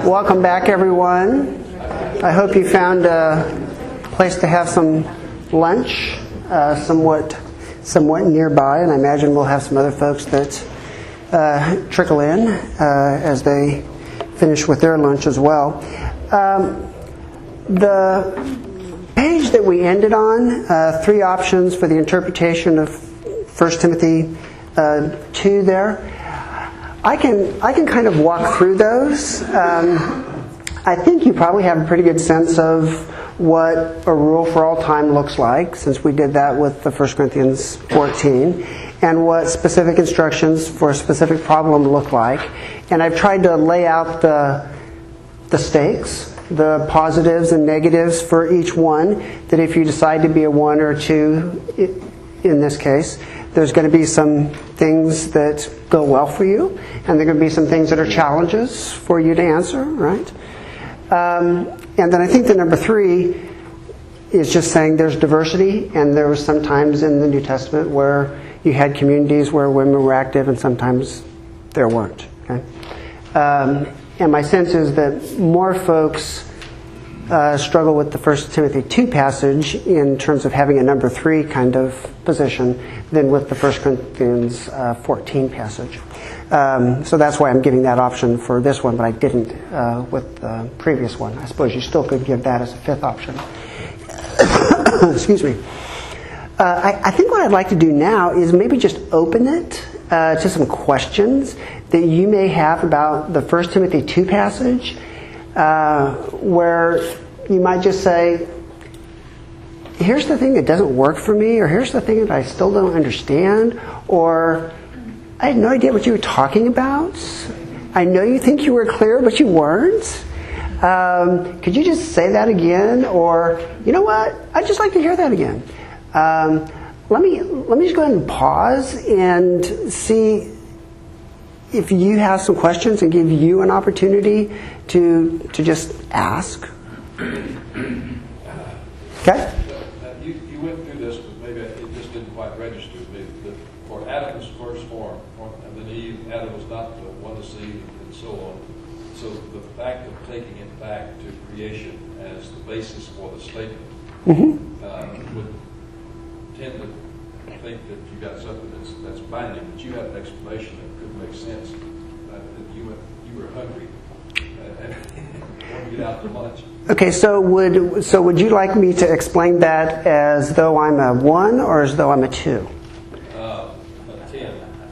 Welcome back, everyone. I hope you found a place to have some lunch, somewhat nearby, and I imagine we'll have some other folks that trickle in as they finish with their lunch as well. The page that we ended on, 3 options for the interpretation of 1 Timothy 2 there. I can kind of walk through those. I think you probably have a pretty good sense of what a rule for all time looks like, since we did that with the 1 Corinthians 14, and what specific instructions for a specific problem look like. And I've tried to lay out the stakes, the positives and negatives for each one, that if you decide to be a 1 or 2 in this case, there's going to be some things that go well for you, and there are going to be some things that are challenges for you to answer, right? And then I think the number 3 is just saying there's diversity, and there was some times in the New Testament where you had communities where women were active and sometimes there weren't. Okay? And my sense is that more folks struggle with the 1 Timothy 2 passage in terms of having a number 3 kind of position than with the 1 Corinthians 14 passage. So that's why I'm giving that option for this one, but I didn't with the previous one. I suppose you still could give that as a 5th option. Excuse me. I think what I'd like to do now is maybe just open it to some questions that you may have about the 1 Timothy 2 passage, where you might just say, here's the thing that doesn't work for me, or here's the thing that I still don't understand, or I had no idea what you were talking about. I know you think you were clear, but you weren't. Could you just say that again? Or, you know what? I'd just like to hear that again. Let me just go ahead and pause and see if you have some questions and give you an opportunity to just ask. Okay? You went through this, but maybe it just didn't quite register. For Adam's first form, and then Eve, Adam was not the one deceived, and so on. So the fact of taking it back to creation as the basis for the statement would tend to think that you got something that's binding, but you had an explanation that could make sense. That you were hungry and wanted to get out to lunch. Okay, so would you like me to explain that as though I'm a 1 or as though I'm a 2? A 10.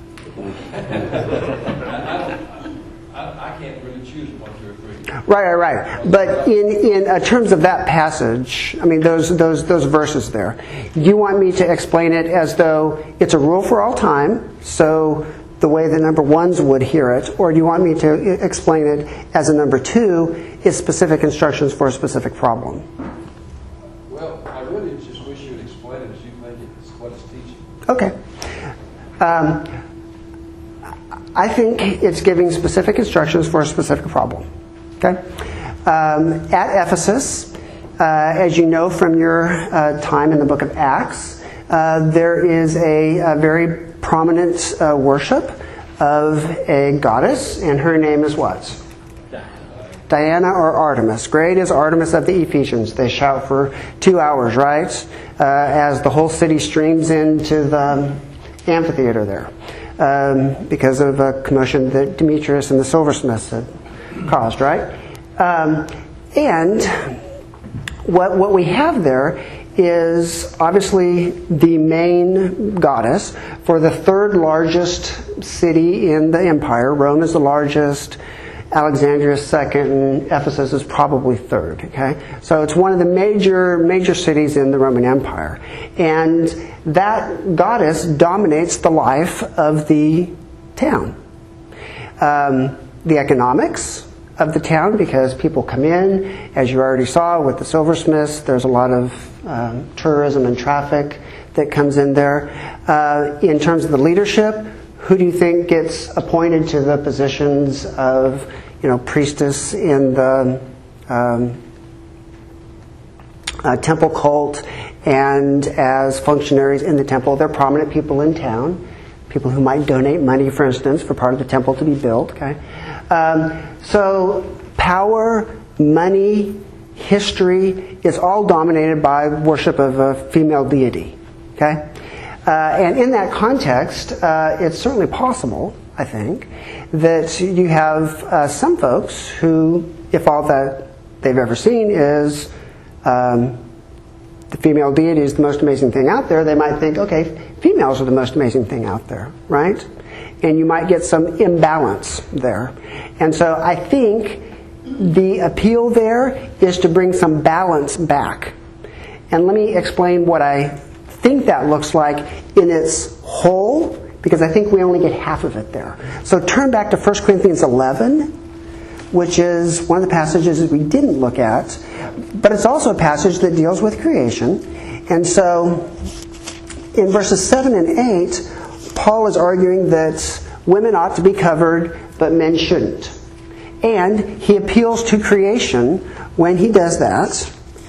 I can't really choose 1, 2, or 3. Right. But in terms of that passage, I mean those verses there, you want me to explain it as though it's a rule for all time, so the way the number 1s would hear it, or do you want me to explain it as a number 2 is specific instructions for a specific problem? Well, I really just wish you would explain it as you think it's what it's teaching. Okay. I think it's giving specific instructions for a specific problem. Okay. At Ephesus, as you know from your time in the book of Acts, there is a very prominent worship of a goddess, and her name is what? Diana or Artemis. Great is Artemis of the Ephesians. They shout for 2 hours, right? As the whole city streams into the amphitheater there, because of a commotion that Demetrius and the silversmiths had caused, right? And what we have there is obviously the main goddess for the 3rd largest city in the empire. Rome is the largest, Alexandria is 2nd, and Ephesus is probably 3rd. Okay, so it's one of the major cities in the Roman Empire, and that goddess dominates the life of the town. The economics of the town, because people come in, as you already saw with the silversmiths, there's a lot of tourism and traffic that comes in there. In terms of the leadership, who do you think gets appointed to the positions of, priestess in the temple cult and as functionaries in the temple? They're prominent people in town, people who might donate money, for instance, for part of the temple to be built. Okay, so power, money, history, it's all dominated by worship of a female deity. Okay? And in that context, it's certainly possible, I think, that you have some folks who, if all that they've ever seen is the female deity is the most amazing thing out there, they might think, okay, females are the most amazing thing out there, right? And you might get some imbalance there. And so I think the appeal there is to bring some balance back. And let me explain what I think that looks like in its whole, because I think we only get half of it there. So turn back to 1 Corinthians 11, which is one of the passages that we didn't look at, but it's also a passage that deals with creation. And so in verses 7 and 8, Paul is arguing that women ought to be covered, but men shouldn't. And he appeals to creation when he does that.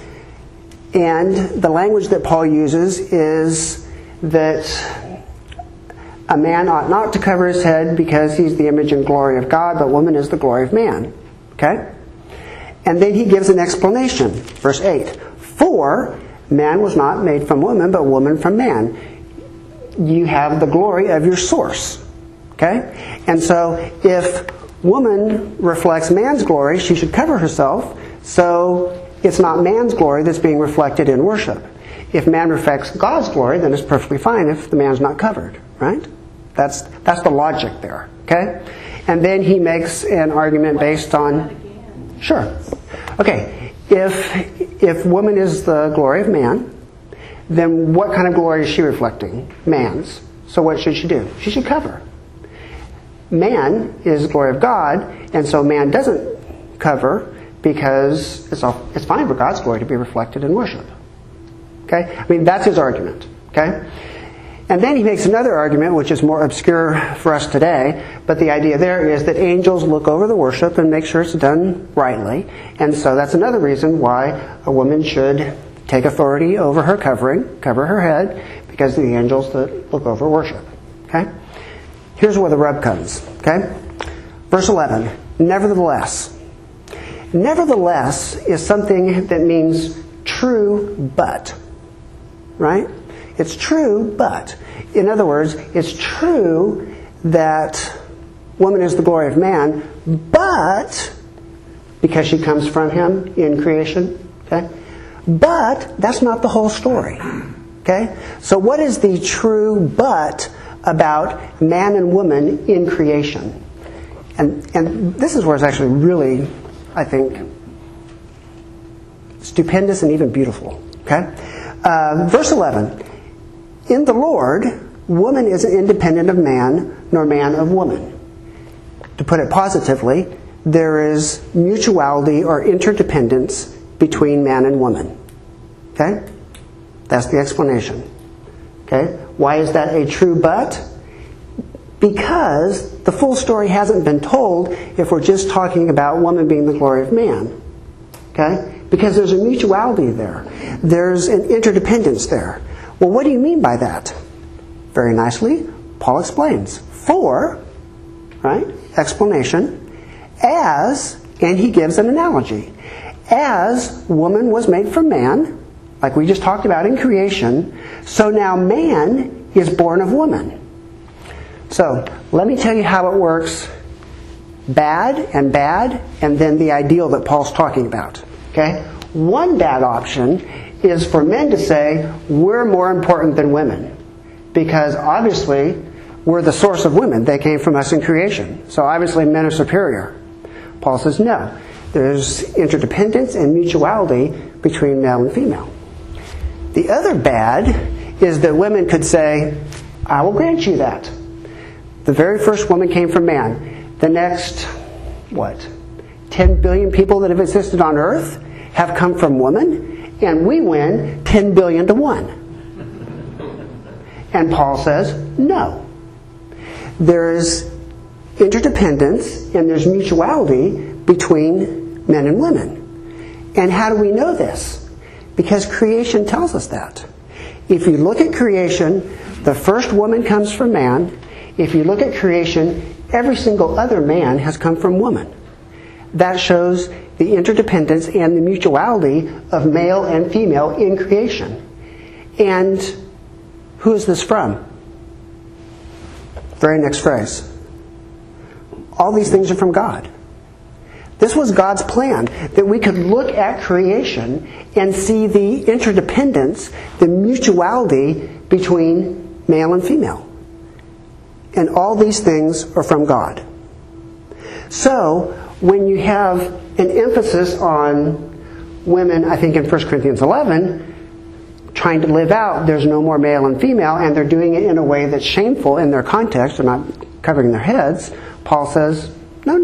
And the language that Paul uses is that a man ought not to cover his head because he's the image and glory of God, but woman is the glory of man. Okay? And then he gives an explanation. Verse 8. For man was not made from woman, but woman from man. You have the glory of your source. Okay? And so if woman reflects man's glory, she should cover herself, so it's not man's glory that's being reflected in worship. If man reflects God's glory, then it's perfectly fine if the man's not covered, right? That's the logic there, okay? And then he makes an argument based on... Sure. Okay, if woman is the glory of man, then what kind of glory is she reflecting? Man's. So what should she do? She should cover. Man is the glory of God, and so man doesn't cover because it's fine for God's glory to be reflected in worship. Okay? I mean, that's his argument. Okay? And then he makes another argument, which is more obscure for us today, but the idea there is that angels look over the worship and make sure it's done rightly. And so that's another reason why a woman should take authority over her covering, cover her head, because of the angels that look over worship. Okay? Here's where the rub comes. Okay? Verse 11. Nevertheless. Nevertheless is something that means true but. Right? It's true but. In other words, it's true that woman is the glory of man, but because she comes from him in creation. Okay? But that's not the whole story. Okay? So what is the true but about man and woman in creation? And this is where it's actually really, I think, stupendous and even beautiful. Okay? Verse 11. In the Lord, woman isn't independent of man, nor man of woman. To put it positively, there is mutuality or interdependence between man and woman. Okay? That's the explanation. Okay? Why is that a true but? Because the full story hasn't been told if we're just talking about woman being the glory of man. Okay? Because there's a mutuality there. There's an interdependence there. Well, what do you mean by that? Very nicely, Paul explains. For, right, explanation, as, and he gives an analogy. As woman was made from man, like we just talked about in creation, so now man is born of woman. So, let me tell you how it works. Bad, and then the ideal that Paul's talking about. Okay? One bad option is for men to say, we're more important than women. Because obviously, we're the source of women. They came from us in creation. So obviously, men are superior. Paul says, no. There's interdependence and mutuality between male and female. The other bad is that women could say, I will grant you that. The very first woman came from man. The next, 10 billion people that have existed on earth have come from woman. And we win 10 billion to 1. And Paul says, no. There's interdependence and there's mutuality between men and women. And how do we know this? Because creation tells us that. If you look at creation, the first woman comes from man. If you look at creation, every single other man has come from woman. that shows the interdependence and the mutuality of male and female in creation. And who is this from? Very next phrase. All these things are from God. This was God's plan, that we could look at creation and see the interdependence, the mutuality between male and female. And all these things are from God. So, when you have an emphasis on women, I think in 1 Corinthians 11, trying to live out, there's no more male and female, and they're doing it in a way that's shameful in their context, they're not covering their heads, Paul says, no.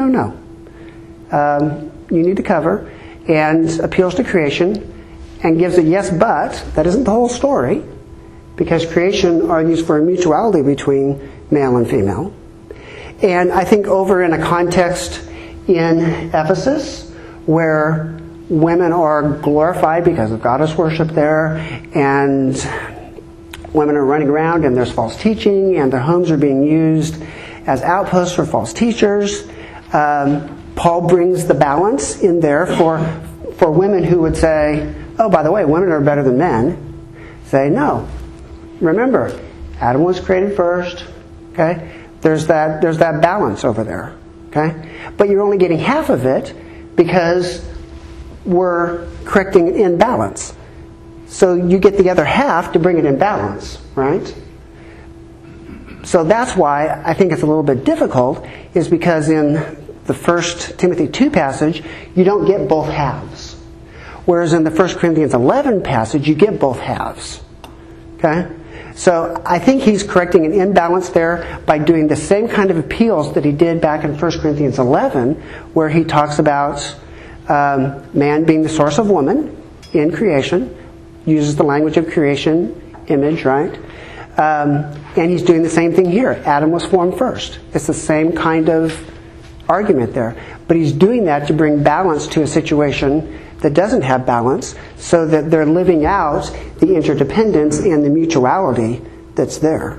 You need to cover, and appeals to creation, and gives a yes but. That isn't the whole story, because creation argues for a mutuality between male and female. And I think over in a context in Ephesus, where women are glorified because of goddess worship there, and women are running around and there's false teaching, and their homes are being used as outposts for false teachers. Paul brings the balance in there for women who would say, oh, by the way, women are better than men. Say, no. Remember, Adam was created first. Okay? There's that balance over there. Okay? But you're only getting half of it because we're correcting an imbalance. So you get the other half to bring it in balance, right? So that's why I think it's a little bit difficult, is because in the 1 Timothy 2 passage, you don't get both halves. Whereas in the 1 Corinthians 11 passage, you get both halves. Okay? So I think he's correcting an imbalance there by doing the same kind of appeals that he did back in 1 Corinthians 11, where he talks about man being the source of woman in creation, uses the language of creation, image, right? And he's doing the same thing here. Adam was formed first. It's the same kind of argument there. But he's doing that to bring balance to a situation that doesn't have balance, so that they're living out the interdependence and the mutuality that's there.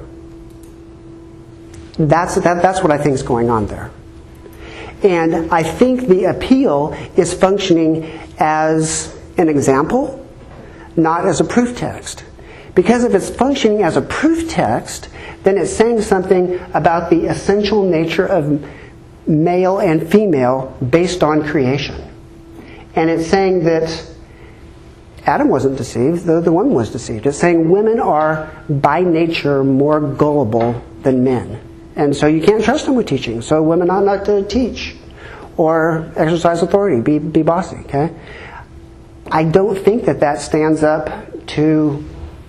That's what I think is going on there. And I think the appeal is functioning as an example, not as a proof text. Because if it's functioning as a proof text, then it's saying something about the essential nature of male and female based on creation. And it's saying that Adam wasn't deceived, though the woman was deceived. It's saying women are by nature more gullible than men. And so you can't trust them with teaching. So women ought not to teach or exercise authority, be bossy. Okay? I don't think that stands up to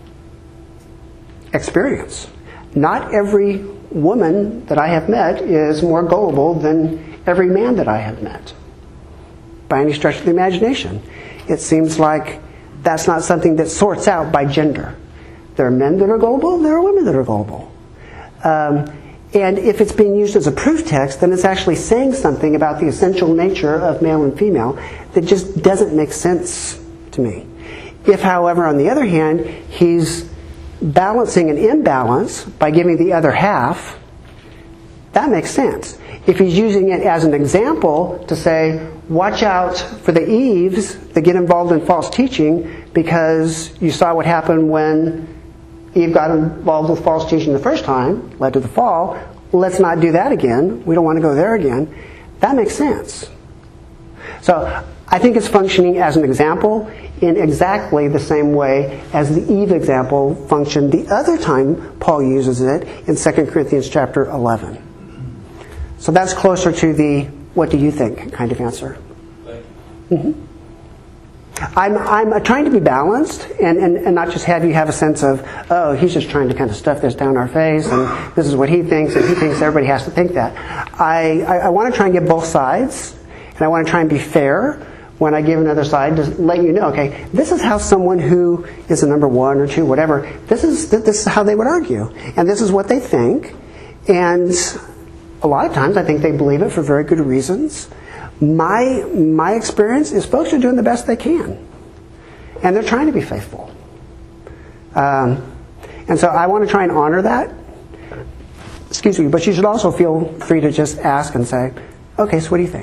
experience. Not every woman that I have met is more gullible than every man that I have met, by any stretch of the imagination. It seems like that's not something that sorts out by gender. There are men that are gullible, there are women that are gullible. And if it's being used as a proof text, then it's actually saying something about the essential nature of male and female that just doesn't make sense to me. If, however, on the other hand, he's balancing an imbalance by giving the other half, that makes sense. If he's using it as an example to say, watch out for the Eves that get involved in false teaching because you saw what happened when Eve got involved with false teaching the first time, led to the fall, let's not do that again. We don't want to go there again. That makes sense. So I think it's functioning as an example in exactly the same way as the Eve example functioned the other time Paul uses it in 2 Corinthians chapter 11. So that's closer to the what do you think kind of answer. Thank you. Mm-hmm. I'm trying to be balanced and not just have you have a sense of, oh, he's just trying to kind of stuff this down our face and this is what he thinks and he thinks everybody has to think that. I want to try and get both sides, and I want to try and be fair when I give another side to let you know, okay, this is how someone who is a number 1 or 2, whatever, this is how they would argue. And this is what they think. And a lot of times I think they believe it for very good reasons. My experience is folks are doing the best they can. And they're trying to be faithful. And so I want to try and honor that. Excuse me, but you should also feel free to just ask and say, okay, so what do you think?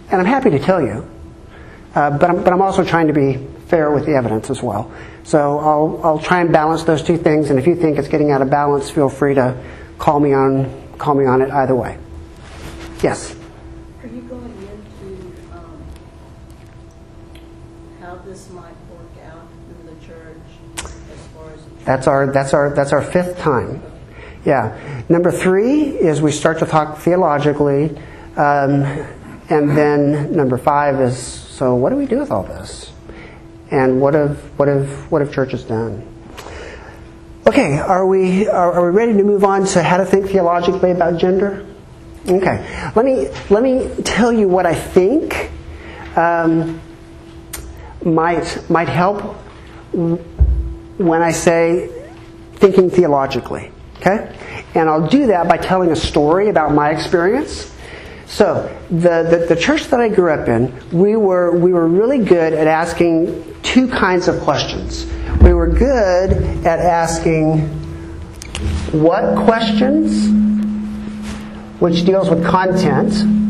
And I'm happy to tell you. But I'm also trying to be fair with the evidence as well. So I'll try and balance those two things. And if you think it's getting out of balance, feel free to call me on it either way. Yes? Are you going into how this might work out in the church as far as That's our fifth time. Yeah. Number 3 is we start to talk theologically, and then number 5 is, so what do we do with all this? And what have churches done? Okay, are we ready to move on to how to think theologically about gender? Okay, let me tell you what I think might help when I say thinking theologically. Okay, and I'll do that by telling a story about my experience. So the church that I grew up in, we were really good at asking 2 kinds of questions. We were good at asking what questions, which deals with content,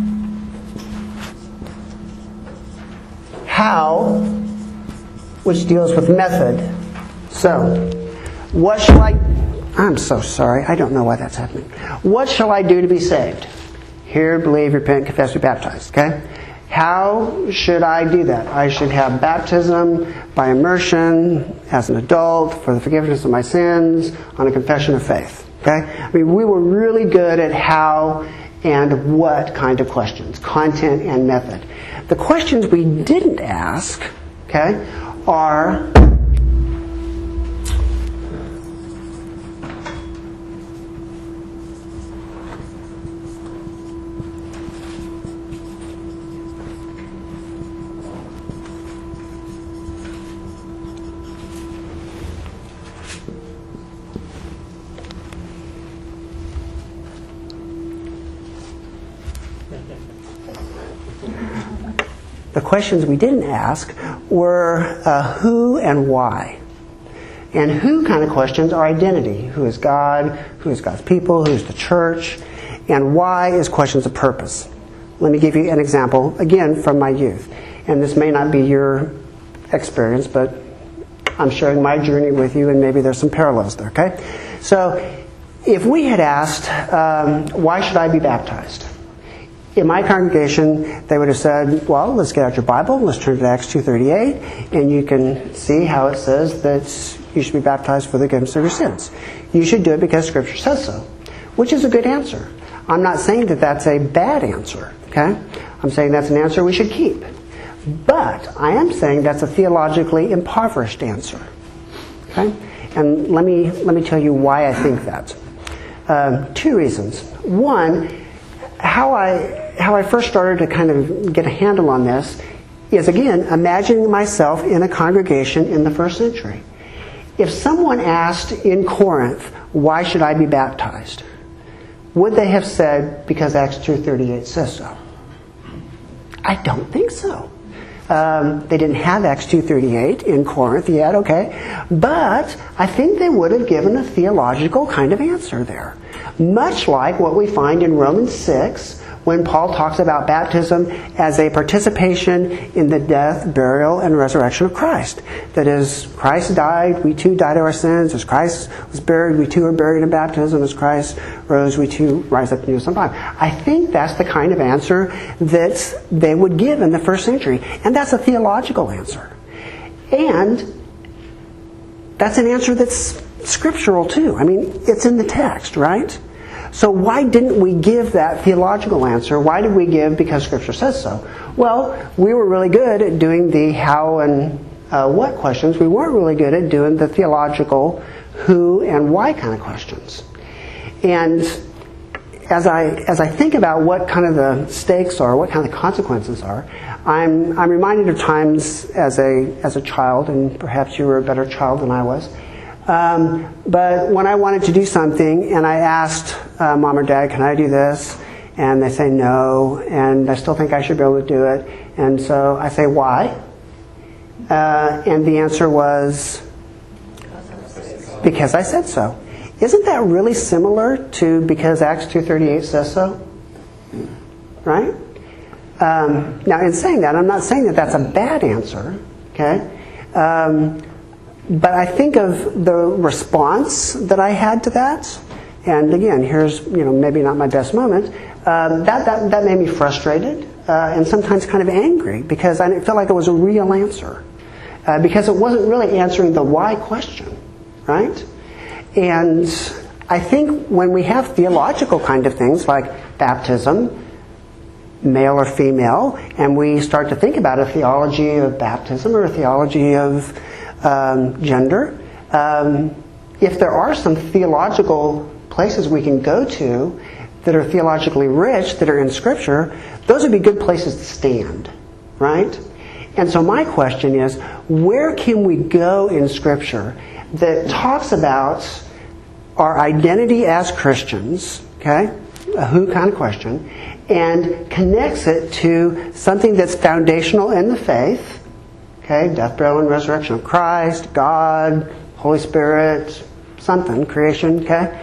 how, which deals with method. So, what shall I'm so sorry, I don't know why that's happening. What shall I do to be saved? Hear, believe, repent, confess, be baptized. Okay? How should I do that? I should have baptism by immersion as an adult for the forgiveness of my sins on a confession of faith. Okay? I mean, we were really good at how and what kind of questions, content and method. The questions we didn't ask, okay, are the questions we didn't ask were who and why. And who kind of questions are identity. Who is God? Who is God's people? Who is the church? And why is questions of purpose. Let me give you an example, again, from my youth. And this may not be your experience, but I'm sharing my journey with you, and maybe there's some parallels there, okay? So, if we had asked, why should I be baptized? In my congregation, they would have said, well, let's get out your Bible, let's turn to Acts 2:38, and you can see how it says that you should be baptized for the forgiveness of your sins. You should do it because Scripture says so, which is a good answer. I'm not saying that that's a bad answer, okay? I'm saying that's an answer we should keep. But I am saying that's a theologically impoverished answer, okay? And let me tell you why I think that. 2 reasons. One, how I first started to kind of get a handle on this is, again, imagining myself in a congregation in the first century. If someone asked in Corinth, why should I be baptized? Would they have said, because Acts 2:38 says so? I don't think so. They didn't have Acts 2:38 in Corinth yet, okay? But I think they would have given a theological kind of answer there. Much like what we find in Romans 6, when Paul talks about baptism as a participation in the death, burial, and resurrection of Christ. That is, Christ died, we too died of our sins. As Christ was buried, we too are buried in baptism. As Christ rose, we too rise up to new sometime. I think that's the kind of answer that they would give in the first century. And that's a theological answer. And that's an answer that's scriptural too. I mean, it's in the text, right? So why didn't we give that theological answer? Why did we give because Scripture says so? Well, we were really good at doing the how and what questions. We weren't really good at doing the theological who and why kind of questions. And as I think about what kind of the stakes are, what kind of the consequences are, I'm reminded of times as a child, and perhaps you were a better child than I was. But when I wanted to do something and I asked Mom or Dad, can I do this? And they say no, and I still think I should be able to do it. And so I say, why? And the answer was, because I said so. Isn't that really similar to because Acts 2:38 says so? Right? Now, in saying that, I'm not saying that that's a bad answer, okay? But I think of the response that I had to that, and again, here's maybe not my best moment. That made me frustrated and sometimes kind of angry because I didn't feel like it was a real answer, because it wasn't really answering the why question, right? And I think when we have theological kind of things like baptism, male or female, and we start to think about a theology of baptism or a theology of gender, if there are some theological places we can go to that are theologically rich, that are in Scripture, those would be good places to stand, right? And so my question is, where can we go in Scripture that talks about our identity as Christians, okay, a who kind of question, and connects it to something that's foundational in the faith, okay, death, burial, and resurrection of Christ, God, Holy Spirit, something, creation, okay,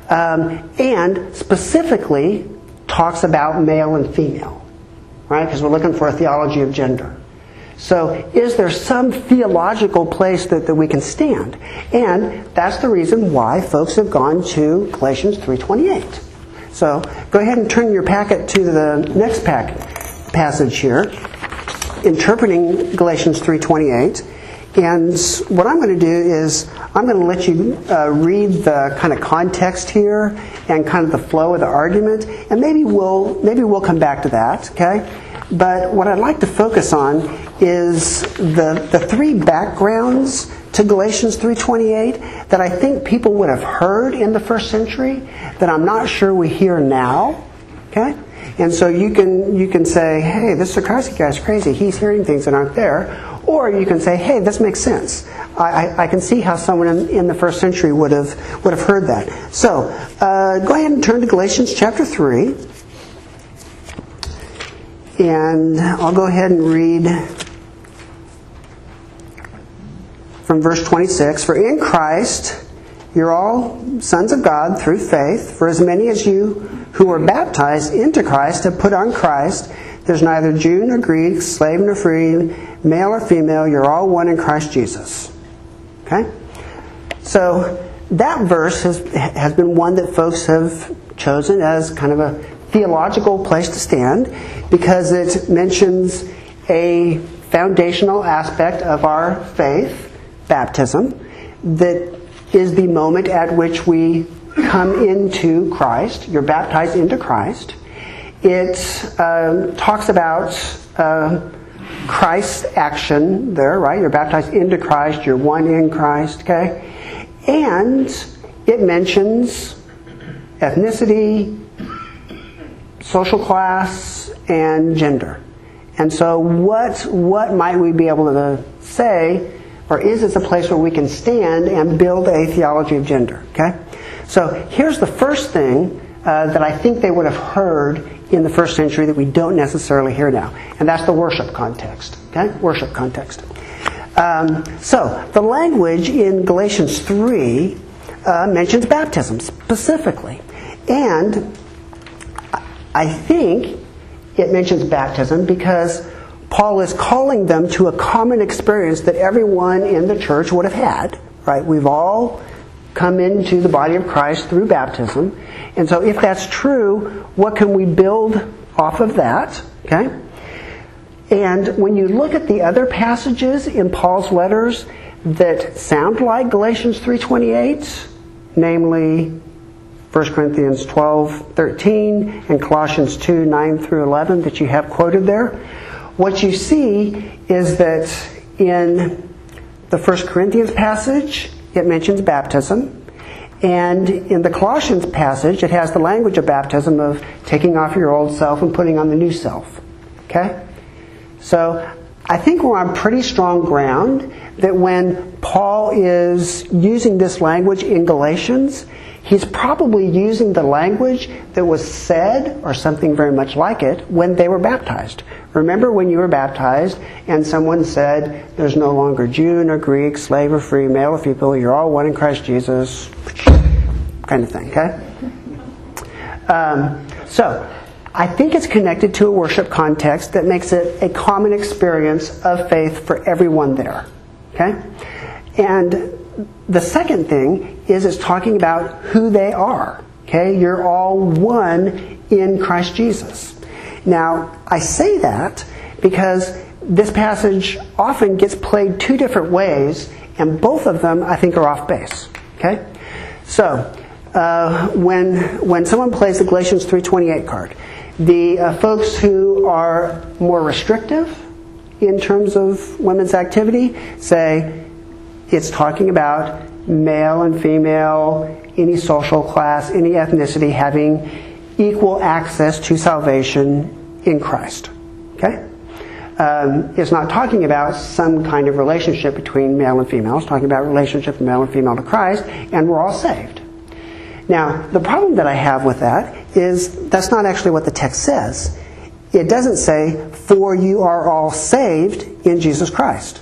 and specifically talks about male and female, right, because we're looking for a theology of gender. So is there some theological place that we can stand? And that's the reason why folks have gone to Galatians 3:28. So go ahead and turn your packet to the next passage here, interpreting Galatians 3:28. And what I'm going to do is I'm going to let you read the kind of context here and kind of the flow of the argument, and maybe we'll come back to that, okay? But what I'd like to focus on is the three backgrounds to Galatians 3:28 that I think people would have heard in the first century that I'm not sure we hear now. Okay? And so you can say, hey, this Sikorsky guy's crazy. He's hearing things that aren't there. Or you can say, hey, this makes sense. I can see how someone in the first century would have heard that. So go ahead and turn to Galatians chapter 3. And I'll go ahead and read from verse 26. For in Christ you're all sons of God through faith. For as many as you who are baptized into Christ have put on Christ. There's neither Jew nor Greek, slave nor free, male or female. You're all one in Christ Jesus. Okay? So that verse has been one that folks have chosen as kind of a theological place to stand because it mentions a foundational aspect of our faith, baptism, that is the moment at which we come into Christ. You're baptized into Christ. It talks about Christ's action there, right? You're baptized into Christ. You're one in Christ, okay? And it mentions ethnicity, social class, and gender. And so what might we be able to say, or is this a place where we can stand and build a theology of gender? Okay? So here's the first thing that I think they would have heard in the first century that we don't necessarily hear now. And that's the worship context. Okay? Worship context. So the language in Galatians 3 mentions baptism specifically. And I think it mentions baptism because Paul is calling them to a common experience that everyone in the church would have had. Right? We've all come into the body of Christ through baptism. And so if that's true, what can we build off of that? Okay? And when you look at the other passages in Paul's letters that sound like Galatians 3:28, namely 1 Corinthians 12:13 and Colossians 2:9 through 11 that you have quoted there, what you see is that in the 1 Corinthians passage, it mentions baptism. And in the Colossians passage, it has the language of baptism of taking off your old self and putting on the new self. Okay? So I think we're on pretty strong ground that when Paul is using this language in Galatians, he's probably using the language that was said, or something very much like it, when they were baptized. Remember when you were baptized and someone said, there's no longer Jew nor Greek, slave or free, male or female, you're all one in Christ Jesus, kind of thing, okay? So I think it's connected to a worship context that makes it a common experience of faith for everyone there. Okay? And the second thing is it's talking about who they are. Okay? You're all one in Christ Jesus. Now, I say that because this passage often gets played two different ways, and both of them, I think, are off base. Okay? So, when someone plays the Galatians 3:28 card, the folks who are more restrictive in terms of women's activity say it's talking about male and female, any social class, any ethnicity having equal access to salvation in Christ. Okay? It's not talking about some kind of relationship between male and female. It's talking about relationship of male and female to Christ, and we're all saved. Now, the problem that I have with that is that's not actually what the text says. It doesn't say, "For you are all saved in Jesus Christ."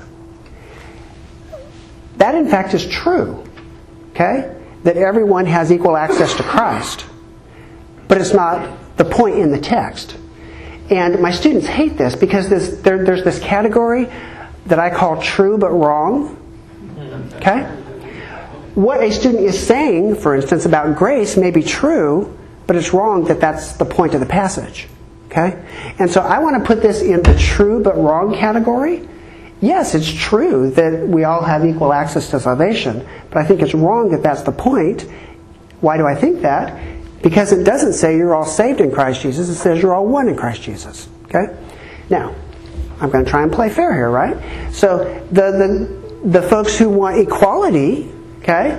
That, in fact, is true. Okay? That everyone has equal access to Christ. But it's not the point in the text. And my students hate this because there's this category that I call true but wrong. Okay? What a student is saying, for instance, about grace may be true, but it's wrong that that's the point of the passage. Okay? And so I want to put this in the true but wrong category. Yes, it's true that we all have equal access to salvation, but I think it's wrong that that's the point. Why do I think that? Because it doesn't say you're all saved in Christ Jesus. It says you're all one in Christ Jesus. Okay? Now, I'm going to try and play fair here, right? So the folks who want equality, okay,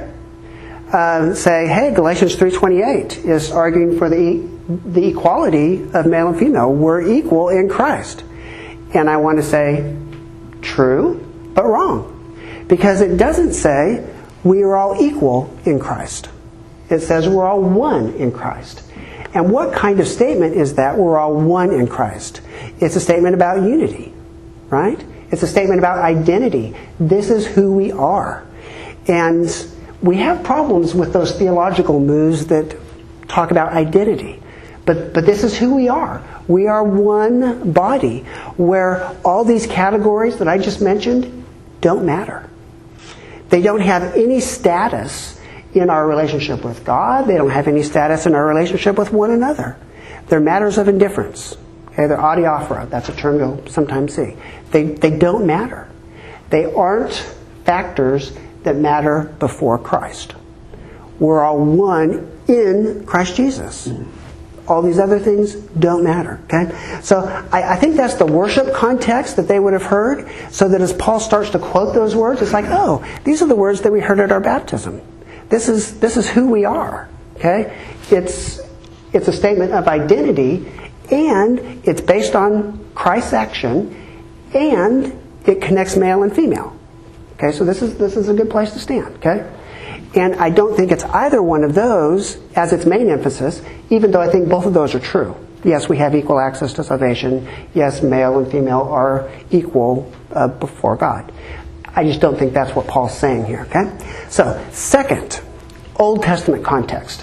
say, hey, Galatians 3:28 is arguing for the equality of male and female. We're equal in Christ. And I want to say, true, but wrong. Because it doesn't say we are all equal in Christ. It says we're all one in Christ. And what kind of statement is that, we're all one in Christ? It's a statement about unity, right? It's a statement about identity. This is who we are. And we have problems with those theological moves that talk about identity. But this is who we are. We are one body where all these categories that I just mentioned don't matter. They don't have any status in our relationship with God. They don't have any status in our relationship with one another. They're matters of indifference. Okay, they're adiaphora. That's a term you'll sometimes see. They don't matter. They aren't factors that matter before Christ. We're all one in Christ Jesus. All these other things don't matter. Okay? So I think that's the worship context that they would have heard, so that as Paul starts to quote those words, it's like, oh, these are the words that we heard at our baptism. This is who we are. Okay? It's a statement of identity, and it's based on Christ's action, and it connects male and female. Okay, so this is a good place to stand. Okay? And I don't think it's either one of those as its main emphasis, even though I think both of those are true. Yes, we have equal access to salvation. Yes, male and female are equal before God. I just don't think that's what Paul's saying here. Okay? So, second, Old Testament context.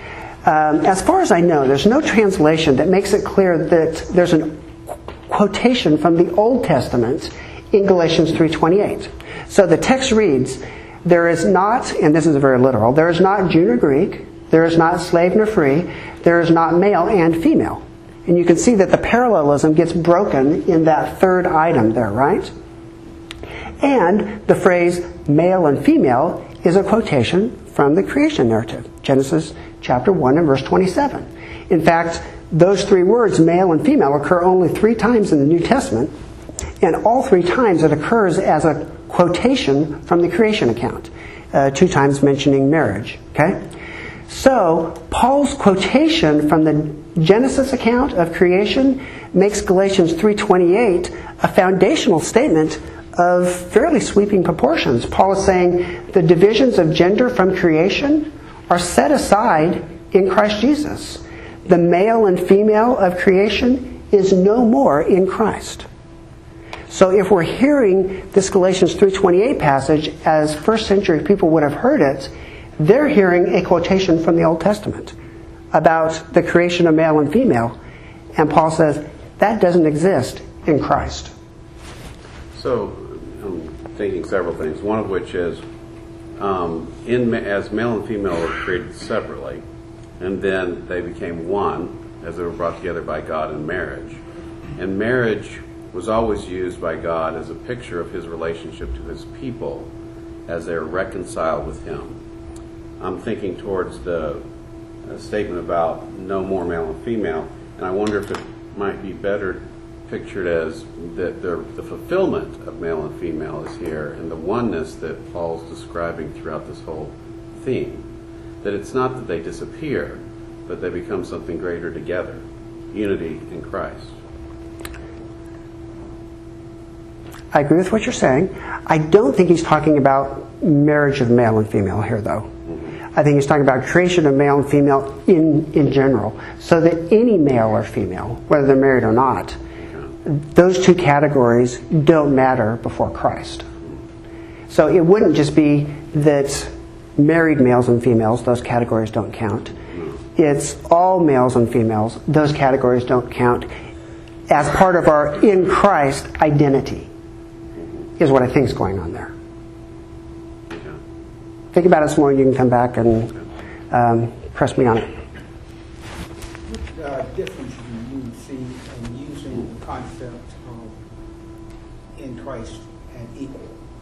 As far as I know, there's no translation that makes it clear that there's a quotation from the Old Testament in Galatians 3:28. So the text reads, there is not, and this is very literal, there is not Jew nor Greek, there is not slave nor free, there is not male and female. And you can see that the parallelism gets broken in that third item there, right? And the phrase male and female is a quotation from the creation narrative, Genesis chapter 1 and verse 27. In fact, those three words, male and female, occur only 3 times in the New Testament, and all 3 times it occurs as a quotation from the creation account, 2 times mentioning marriage. Okay? So, Paul's quotation from the Genesis account of creation makes Galatians 3:28 a foundational statement of fairly sweeping proportions. Paul is saying the divisions of gender from creation are set aside in Christ Jesus. The male and female of creation is no more in Christ. So if we're hearing this Galatians 3:28 passage as first century people would have heard it, they're hearing a quotation from the Old Testament about the creation of male and female. And Paul says that doesn't exist in Christ. So I'm thinking several things, one of which is as male and female were created separately, and then they became one as they were brought together by God in marriage. And marriage was always used by God as a picture of his relationship to his people as they're reconciled with him. I'm thinking towards the statement about no more male and female, and I wonder if it might be better pictured as that the fulfillment of male and female is here, and the oneness that Paul's describing throughout this whole theme. That it's not that they disappear, but they become something greater together. Unity in Christ. I agree with what you're saying. I don't think he's talking about marriage of male and female here, though. I think he's talking about creation of male and female in general, so that any male or female, whether they're married or not, those two categories don't matter before Christ. So it wouldn't just be that married males and females, those categories don't count. It's all males and females, those categories don't count, as part of our in Christ identity, is what I think is going on there. Think about it some more and you can come back and press me on it. What difference do you see in using the concept of in Christ and equal?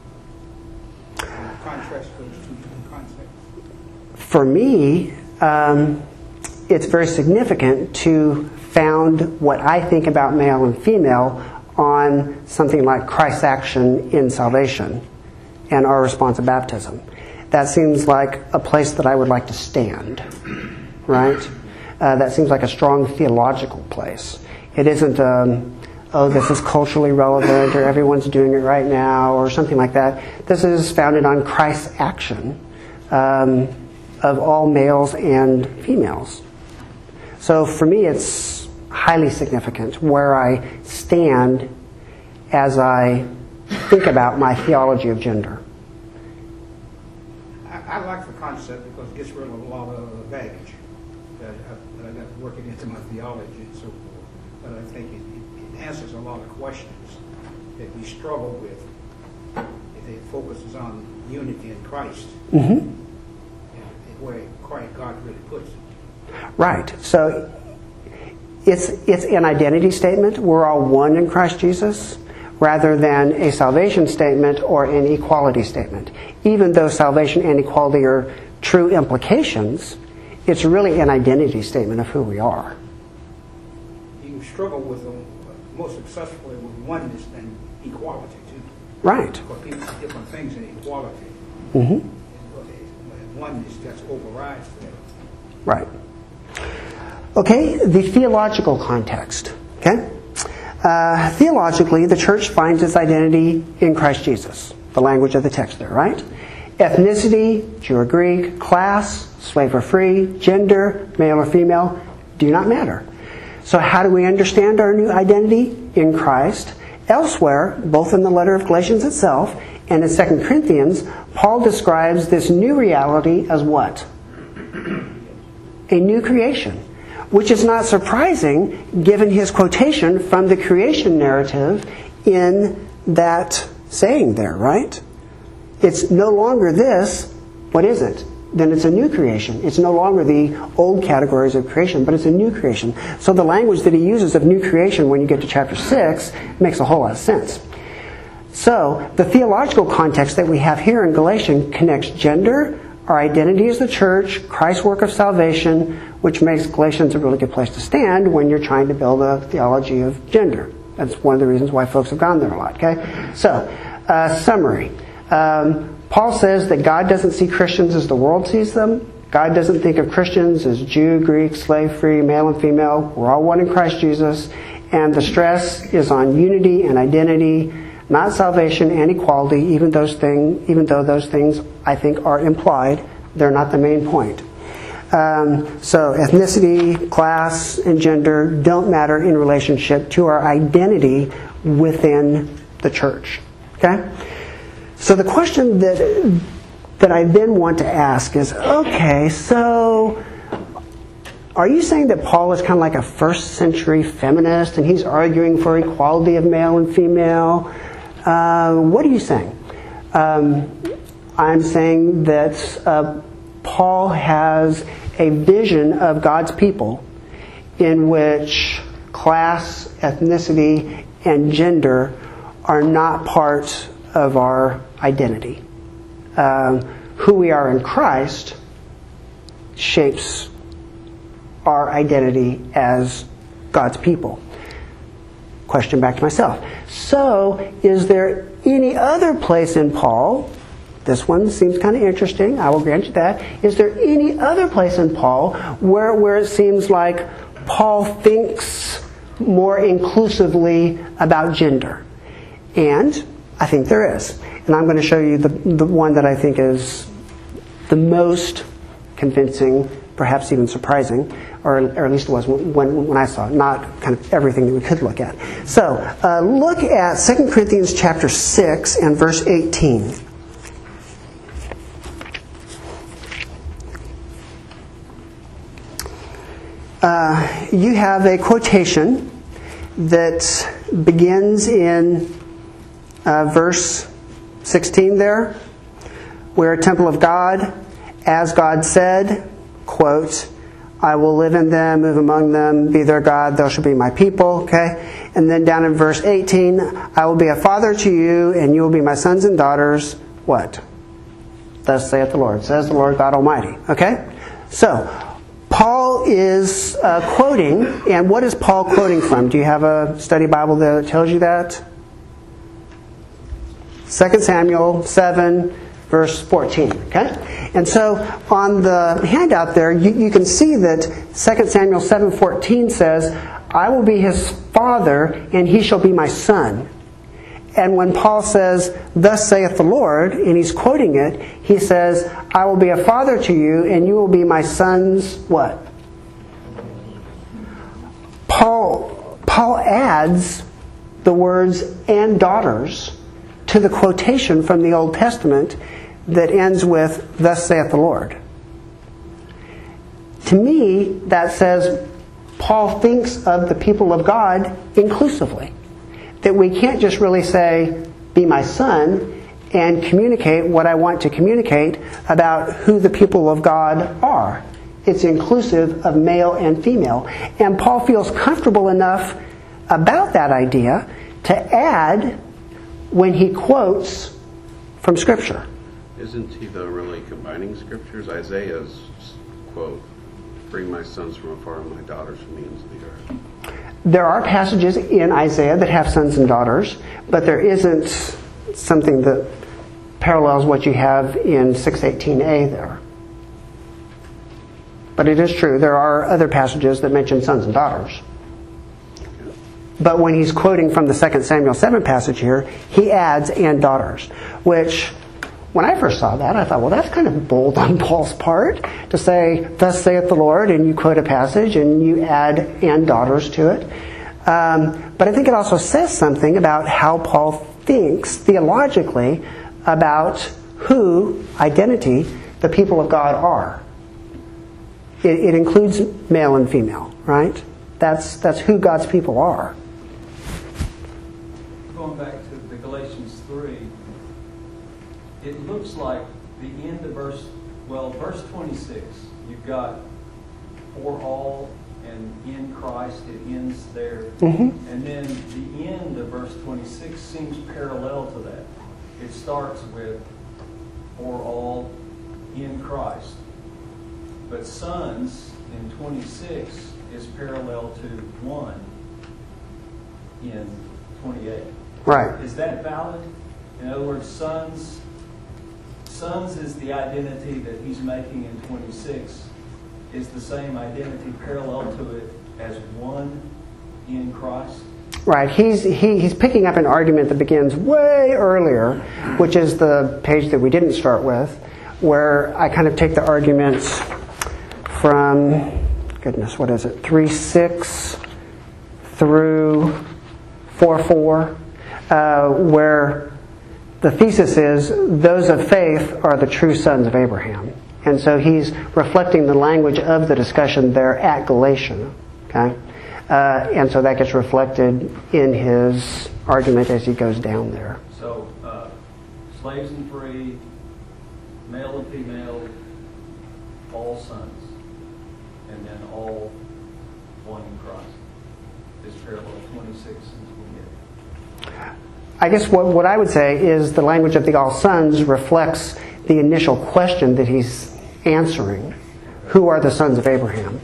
Contrast those two concepts. For me, it's very significant to found what I think about male and female on something like Christ's action in salvation and our response at baptism. That seems like a place that I would like to stand, right? That seems like a strong theological place. It isn't, this is culturally relevant, or everyone's doing it right now, or something like that. This is founded on Christ's action of all males and females. So for me, it's highly significant where I stand as I think about my theology of gender. I like the concept because it gets rid of a lot of baggage that I got working into my theology and so forth. But I think it answers a lot of questions that we struggle with. It focuses on unity in Christ, and where God really puts it. Right. So it's an identity statement. We're all one in Christ Jesus, rather than a salvation statement or an equality statement. Even though salvation and equality are true implications, it's really an identity statement of who we are. You struggle with them most successfully with oneness than equality, too. Right. Because people see different things in equality. Mm-hmm. Oneness just overrides that. Right. Okay, the theological context. Okay? Theologically, the church finds its identity in Christ Jesus. The language of the text there, right? Ethnicity, Jew or Greek, class, slave or free, gender, male or female, do not matter. So how do we understand our new identity in Christ? Elsewhere, both in the letter of Galatians itself and in 2 Corinthians, Paul describes this new reality as what? A new creation. Which is not surprising given his quotation from the creation narrative in that saying there, right? It's no longer this. What is it? Then it's a new creation. It's no longer the old categories of creation, but it's a new creation. So the language that he uses of new creation when you get to chapter 6 makes a whole lot of sense. So the theological context that we have here in Galatians connects gender, our identity as the church, Christ's work of salvation, which makes Galatians a really good place to stand when you're trying to build a theology of gender. That's one of the reasons why folks have gone there a lot, okay? So, summary. Paul says that God doesn't see Christians as the world sees them. God doesn't think of Christians as Jew, Greek, slave free, male and female. We're all one in Christ Jesus. And the stress is on unity and identity, not salvation and equality, even though those things I think are implied. They're not the main point. So ethnicity, class, and gender don't matter in relationship to our identity within the church. Okay? So the question that I then want to ask is, okay, so Are you saying that Paul is kind of like a first century feminist and he's arguing for equality of male and female? What are you saying? I'm saying that Paul has a vision of God's people in which class, ethnicity, and gender are not part of our identity. Who we are in Christ shapes our identity as God's people. Question back to myself. So, is there any other place in Paul? This one seems kind of interesting. I will grant you that. Is there any other place in Paul where it seems like Paul thinks more inclusively about gender? And I think there is. And I'm going to show you the one that I think is the most convincing, perhaps even surprising, or at least it was when I saw it, not kind of everything that we could look at. So, look at 2 Corinthians chapter 6 and verse 18. You have a quotation that begins in verse 16 there, where a temple of God, as God said, quote, I will live in them, move among them, be their God, thou shalt be my people, okay? And then down in verse 18, I will be a father to you, and you will be my sons and daughters, what? Thus saith the Lord, says the Lord God Almighty, okay? So, Paul is quoting, and what is Paul quoting from? Do you have a study Bible that tells you that? 2 Samuel 7, verse 14. Okay? And so on the handout there, you can see that 2 Samuel 7:14 says, I will be his father, and he shall be my son. And when Paul says, thus saith the Lord, and he's quoting it, he says, I will be a father to you, and you will be my sons, what? Paul adds the words, and daughters, to the quotation from the Old Testament that ends with, thus saith the Lord. To me, that says Paul thinks of the people of God inclusively. That we can't just really say, be my son, and communicate what I want to communicate about who the people of God are. It's inclusive of male and female. And Paul feels comfortable enough about that idea to add when he quotes from Scripture. Isn't he, though, really combining Scriptures? Isaiah's quote, bring my sons from afar and my daughters from the ends of the earth. There are passages in Isaiah that have sons and daughters, but there isn't something that parallels what you have in 6:18a there. But it is true, there are other passages that mention sons and daughters. But when he's quoting from the 2 Samuel 7 passage here, he adds and daughters, which when I first saw that, I thought, well, that's kind of bold on Paul's part to say, thus saith the Lord, and you quote a passage and you add and daughters to it. But I think it also says something about how Paul thinks theologically about who, identity, the people of God are. It includes male and female, right? That's who God's people are. Going back to the Galatians 3, it looks like the end of verse 26, you've got for all and in Christ, it ends there. Mm-hmm. And then the end of verse 26 seems parallel to that. It starts with for all in Christ. But sons in 26 is parallel to one in 28. Right. Is that valid? In other words, sons is the identity that he's making in 26. Is the same identity parallel to it as one in Christ? Right. He's picking up an argument that begins way earlier, which is the page that we didn't start with, where I kind of take the arguments from, goodness, what is it, 3:6 through 4:4, where the thesis is those of faith are the true sons of Abraham. And so he's reflecting the language of the discussion there at Galatia. Okay? And so that gets reflected in his argument as he goes down there. So, slaves and free, male and female, all sons, and then all one in Christ. Is parallel 26 and 28. I guess what I would say is the language of the all sons reflects the initial question that he's answering. Who are the sons of Abraham?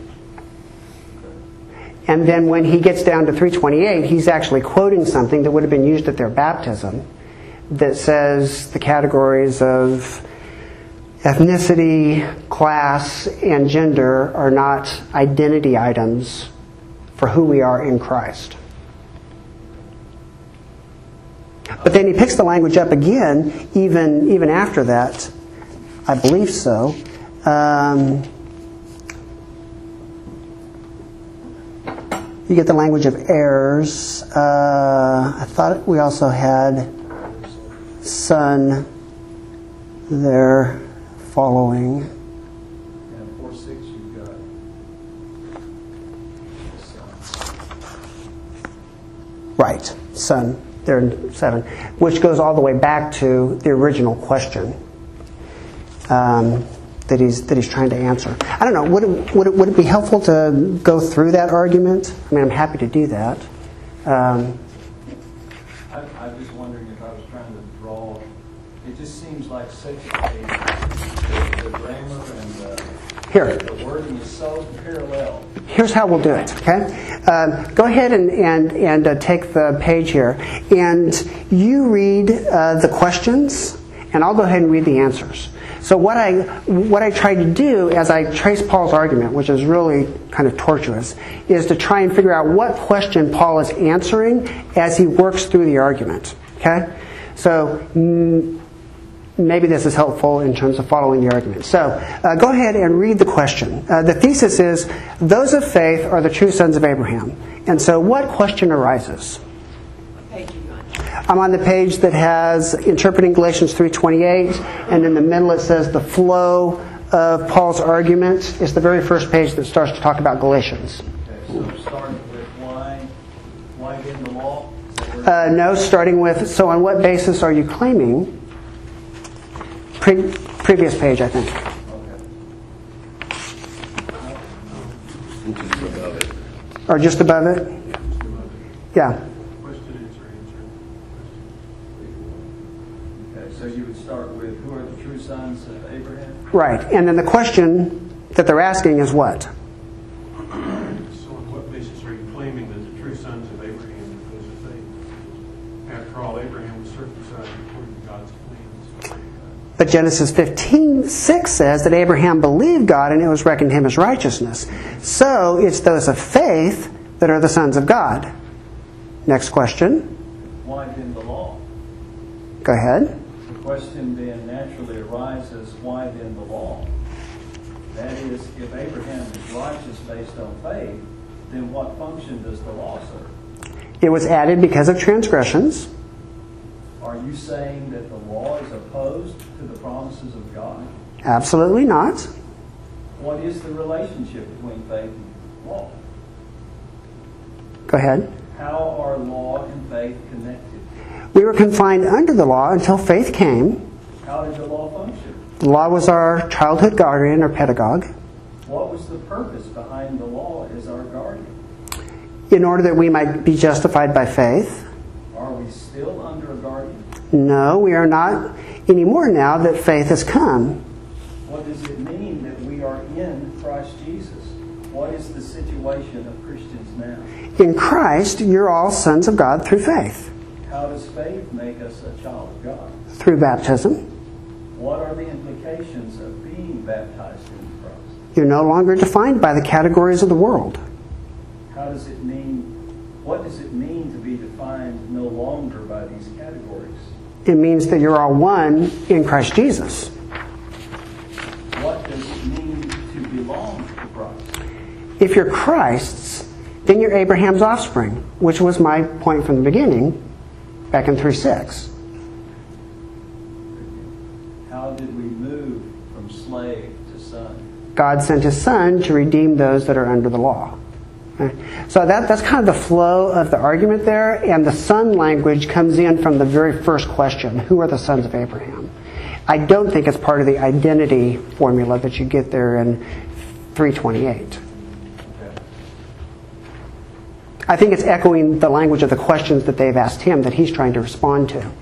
And then when he gets down to 328, he's actually quoting something that would have been used at their baptism that says the categories of ethnicity, class, and gender are not identity items for who we are in Christ. But then he picks the language up again, even after that. I believe so. You get the language of heirs. I thought we also had son there following. And 4:6 you've got son. Right, son. There in 7, which goes all the way back to the original question that he's trying to answer. I don't know. Would it be helpful to go through that argument? I mean, I'm happy to do that. I'm just wondering if I was trying to draw. It just seems like such the grammar and Here. the wording is so parallel. Here's how we'll do it, okay? Go ahead and take the page here. And you read the questions, and I'll go ahead and read the answers. So what I try to do as I trace Paul's argument, which is really kind of tortuous, is to try and figure out what question Paul is answering as he works through the argument, okay? So maybe this is helpful in terms of following the argument. So go ahead and read the question. The thesis is, those of faith are the true sons of Abraham. And so what question arises? What page are you on? I'm on the page that has interpreting Galatians 3:28, and in the middle it says the flow of Paul's argument. It's the very first page that starts to talk about Galatians. Okay, so starting with why in the law? No, starting with, so on what basis are you claiming? Previous page, I think. Okay. Or just above it? Yeah. Okay, so you would start with, who are the true sons of Abraham? Right. And then the question that they're asking is what? So on what basis are you claiming that the true sons of Abraham because of faith? After all, Abraham was circumcised according to God's plans. But Genesis 15:6 says that Abraham believed God and it was reckoned to him as righteousness. So it's those of faith that are the sons of God. Next question. Why then the law? Go ahead. The question then naturally arises, why then the law? That is, if Abraham is righteous based on faith, then what function does the law serve? It was added because of transgressions. Are you saying that the law is opposed to the promises of God? Absolutely not. What is the relationship between faith and law? Go ahead. How are law and faith connected? We were confined under the law until faith came. How did the law function? The law was our childhood guardian or pedagogue, What was the purpose behind the law as our guardian? in order that we might be justified by faith. Are we still under a guardian? No, we are not anymore now that faith has come. What does it mean that we are in Christ Jesus? What is the situation of Christians now? In Christ, you're all sons of God through faith. How does faith make us a child of God? Through baptism. What are the implications of being baptized into Christ? You're no longer defined by the categories of the world. How does it mean, what does it mean to be defined no longer by these categories? It means that you're all one in Christ Jesus. What does it mean to belong to Christ? If you're Christ's, then you're Abraham's offspring, which was my point from the beginning, back in 3:6. How did we move from slave to Son. God sent His Son to redeem those that are under the law. Okay? So that's kind of the flow of the argument there, and the Son language comes in from the very first question, who are the sons of Abraham? I don't think it's part of the identity formula that you get there in 328. Okay. I think it's echoing the language of the questions that they've asked him that he's trying to respond to.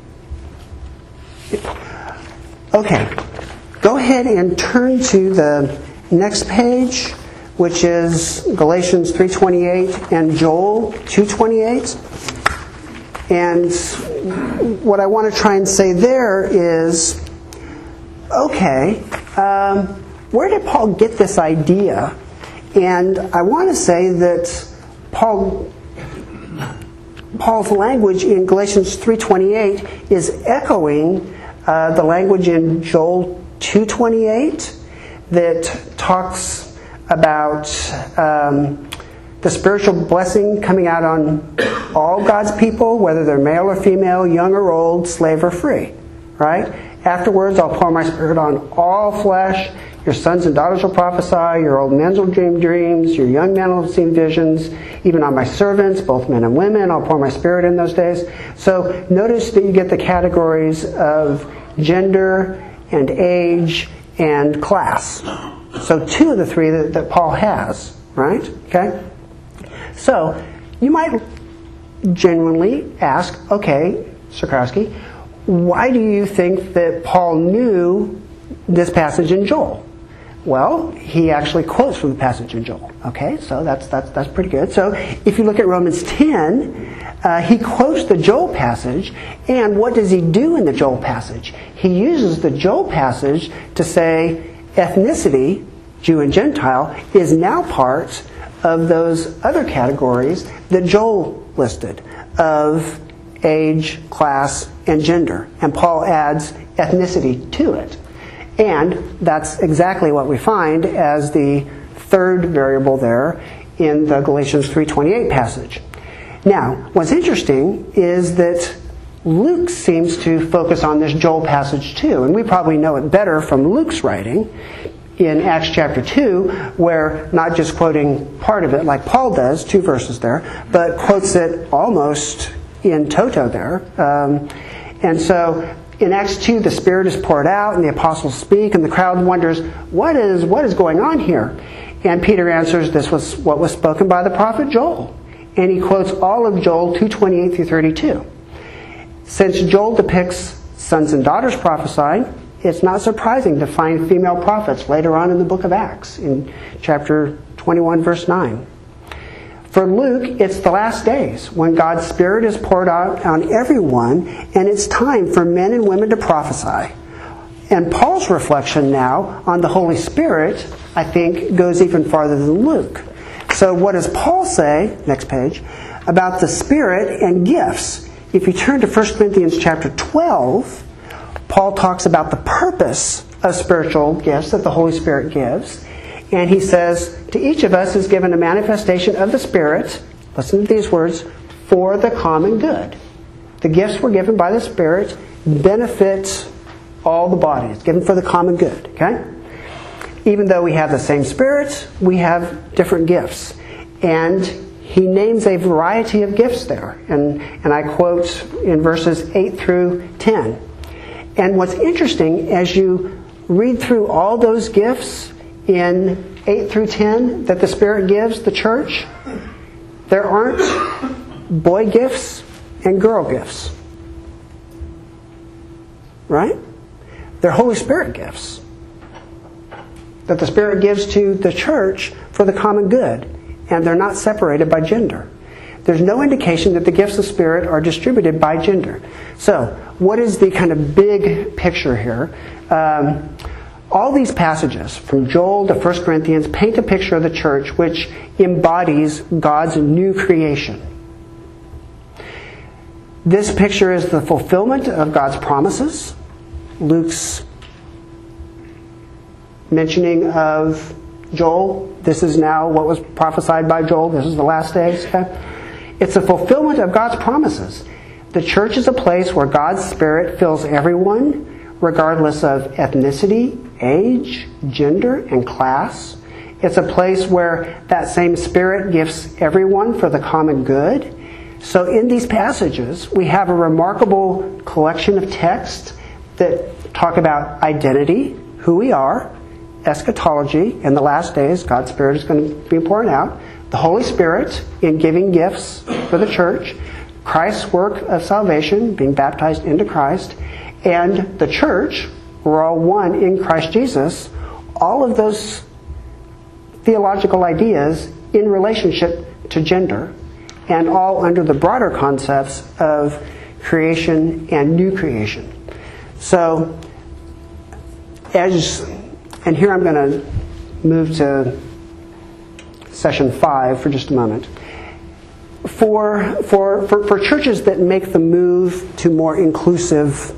Okay, go ahead and turn to the next page, which is Galatians 3:28 and Joel 2:28. And what I want to try and say there is, okay, where did Paul get this idea? And I want to say that Paul's language in Galatians 3:28 is echoing the language in Joel 2:28 that talks about the spiritual blessing coming out on all God's people, whether they're male or female, young or old, slave or free. Right? Afterwards, I'll pour my Spirit on all flesh. Your sons and daughters will prophesy. Your old men will dream dreams. Your young men will see visions. Even on my servants, both men and women, I'll pour my Spirit in those days. So notice that you get the categories of gender and age and class. So two of the three that Paul has, right? Okay? So you might genuinely ask, okay, Sikowski, why do you think that Paul knew this passage in Joel? Well, he actually quotes from the passage in Joel. Okay, so that's pretty good. So if you look at Romans 10, he quotes the Joel passage, and what does he do in the Joel passage? He uses the Joel passage to say ethnicity, Jew and Gentile, is now part of those other categories that Joel listed of age, class, and gender. And Paul adds ethnicity to it. And that's exactly what we find as the third variable there in the Galatians 3:28 passage. Now, what's interesting is that Luke seems to focus on this Joel passage too, and we probably know it better from Luke's writing in Acts chapter 2, where not just quoting part of it like Paul does, 2 verses there, but quotes it almost in toto there. And so in Acts 2, the Spirit is poured out, and the apostles speak, and the crowd wonders, what is going on here? And Peter answers, this was what was spoken by the prophet Joel. And he quotes all of Joel 2:28 through 32. Since Joel depicts sons and daughters prophesying, it's not surprising to find female prophets later on in the book of Acts, in chapter 21, verse 9. For Luke, it's the last days when God's Spirit is poured out on everyone, and it's time for men and women to prophesy. And Paul's reflection now on the Holy Spirit, I think, goes even farther than Luke. So what does Paul say, next page, about the Spirit and gifts? If you turn to 1 Corinthians chapter 12, Paul talks about the purpose of spiritual gifts that the Holy Spirit gives. And he says, to each of us is given a manifestation of the Spirit, listen to these words, for the common good. The gifts were given by the Spirit benefit all the body. It's given for the common good. Okay? Even though we have the same Spirit, we have different gifts. And he names a variety of gifts there. And I quote in verses 8 through 10. And what's interesting, as you read through all those gifts in 8 through 10 that the Spirit gives the church, there aren't boy gifts and girl gifts. Right? They're Holy Spirit gifts that the Spirit gives to the church for the common good. And they're not separated by gender. There's no indication that the gifts of the Spirit are distributed by gender. So, what is the kind of big picture here? All these passages, from Joel to 1 Corinthians, paint a picture of the church which embodies God's new creation. This picture is the fulfillment of God's promises. Luke's mentioning of Joel, this is now what was prophesied by Joel, this is the last days. Okay? It's a fulfillment of God's promises. The church is a place where God's Spirit fills everyone, regardless of ethnicity age, gender, and class. It's a place where that same Spirit gifts everyone for the common good. So in these passages, we have a remarkable collection of texts that talk about identity, who we are, eschatology, in the last days, God's Spirit is going to be pouring out, the Holy Spirit in giving gifts for the church, Christ's work of salvation, being baptized into Christ, and the church, we're all one in Christ Jesus. All of those theological ideas in relationship to gender, and all under the broader concepts of creation and new creation. So, and here I'm going to move to session 5 for just a moment. For churches that make the move to more inclusive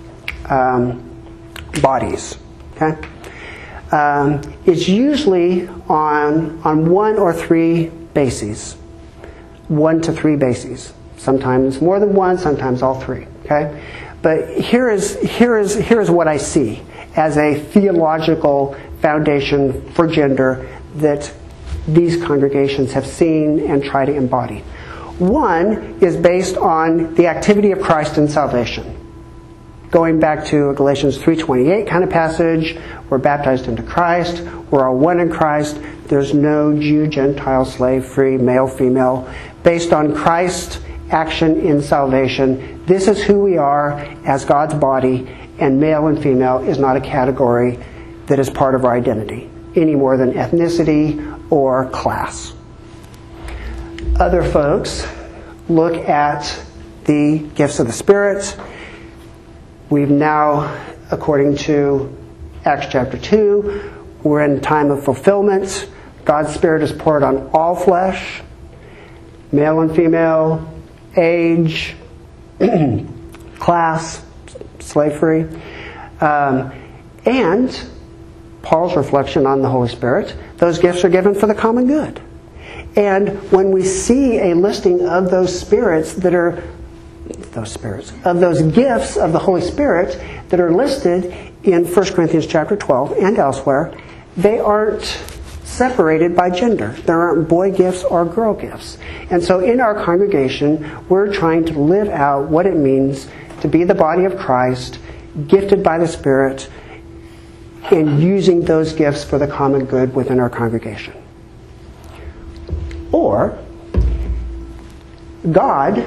bodies, okay, it's usually on 1 or 3 bases. 1 to 3 bases. Sometimes more than 1, sometimes all 3. Okay? But here is what I see as a theological foundation for gender that these congregations have seen and try to embody. 1 is based on the activity of Christ in salvation. Going back to a Galatians 3:28 kind of passage, we're baptized into Christ, we're all one in Christ, there's no Jew, Gentile, slave, free, male, female. Based on Christ's action in salvation, this is who we are as God's body, and male and female is not a category that is part of our identity, any more than ethnicity or class. Other folks look at the gifts of the Spirit. We've now, according to Acts chapter 2, we're in time of fulfillment. God's Spirit is poured on all flesh, male and female, age, class, slave-free. And Paul's reflection on the Holy Spirit, those gifts are given for the common good. And when we see a listing of those spirits that are of those gifts of the Holy Spirit that are listed in 1 Corinthians chapter 12 and elsewhere, they aren't separated by gender. There aren't boy gifts or girl gifts. And so in our congregation, we're trying to live out what it means to be the body of Christ, gifted by the Spirit, and using those gifts for the common good within our congregation. Or, God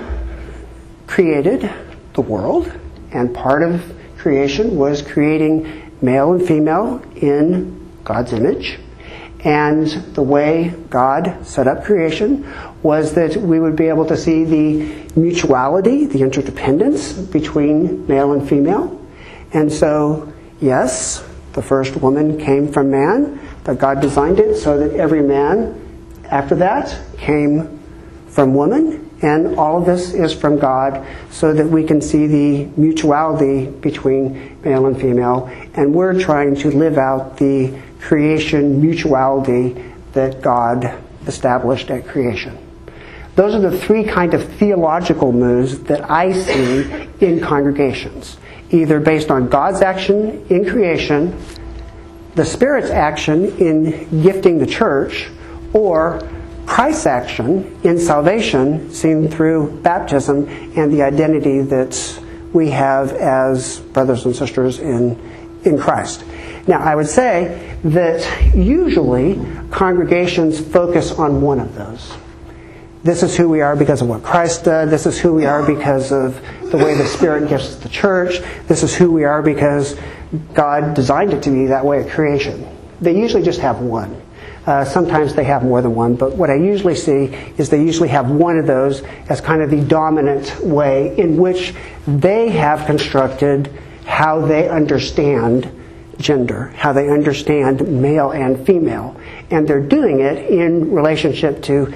created the world, and part of creation was creating male and female in God's image. And the way God set up creation was that we would be able to see the mutuality, the interdependence between male and female. And so, yes, the first woman came from man, but God designed it so that every man after that came from woman. And all of this is from God so that we can see the mutuality between male and female. And we're trying to live out the creation mutuality that God established at creation. Those are the 3 kind of theological moves that I see in congregations. Either based on God's action in creation, the Spirit's action in gifting the church, or Christ's action in salvation seen through baptism and the identity that we have as brothers and sisters in Christ. Now, I would say that usually congregations focus on one of those. This is who we are because of what Christ did. This is who we are because of the way the Spirit gifts the church. This is who we are because God designed it to be that way at creation. They usually just have one. Sometimes they have more than one, but what I usually see is they usually have one of those as kind of the dominant way in which they have constructed how they understand gender, how they understand male and female. And they're doing it in relationship to